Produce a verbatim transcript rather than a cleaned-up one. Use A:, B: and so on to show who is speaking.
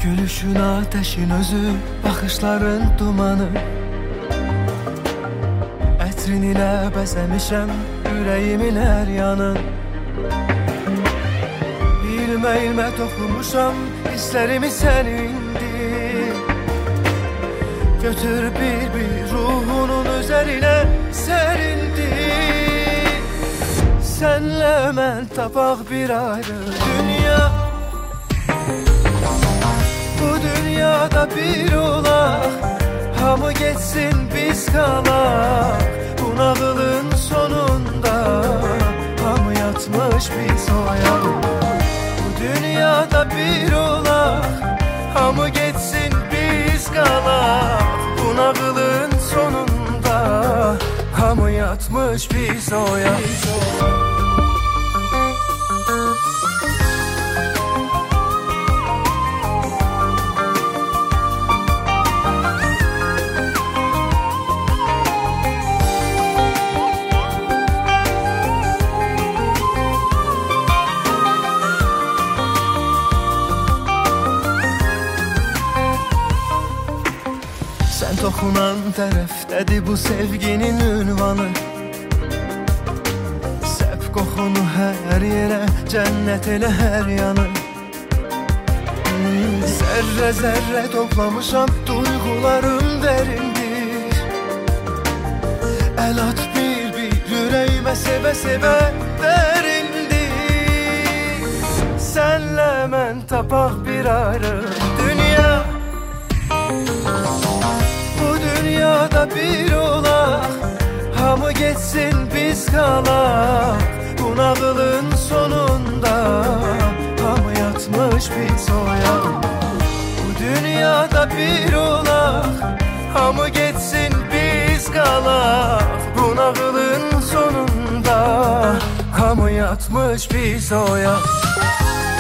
A: Gülüşün ateşin özü, bakışların dumanı. Ətrinlə bəzəmişəm ürəyimin hər yanı. İlmə ilmə toxunmuşam hisslərimi sənindir. Götür bir bir ruhunun üzərinə sərindir. Sənlə mən tapaq bir ayrı dünya. Bu dünyada bir olaq, hamı geçsin biz qalaq. Bu nağılın sonunda hamı yatmış biz oyaq. Bu dünyada bir olaq, hamı geçsin biz qalaq. Bu nağılın sonunda hamı yatmış biz oyaq. Sen toxunan tərəfdədir bu sevginin ünvanı. Səp qoxunu hər yerə, cənnət elə hər yanı. Zərrə zərrə toplamışam, duyğularım dərindir. Əl at bir bir, ürəyimə sevə sevə dərindir. Sənlə mən tapaq bir ayrı dünya. Dünyada bir olaq, hamı geçsin biz qalaq. Bu nağılın sonunda hamı yatmış biz oyaq. Bu dünyada bir olaq, hamı geçsin biz qalaq. Bu nağılın sonunda hamı yatmış biz oyaq.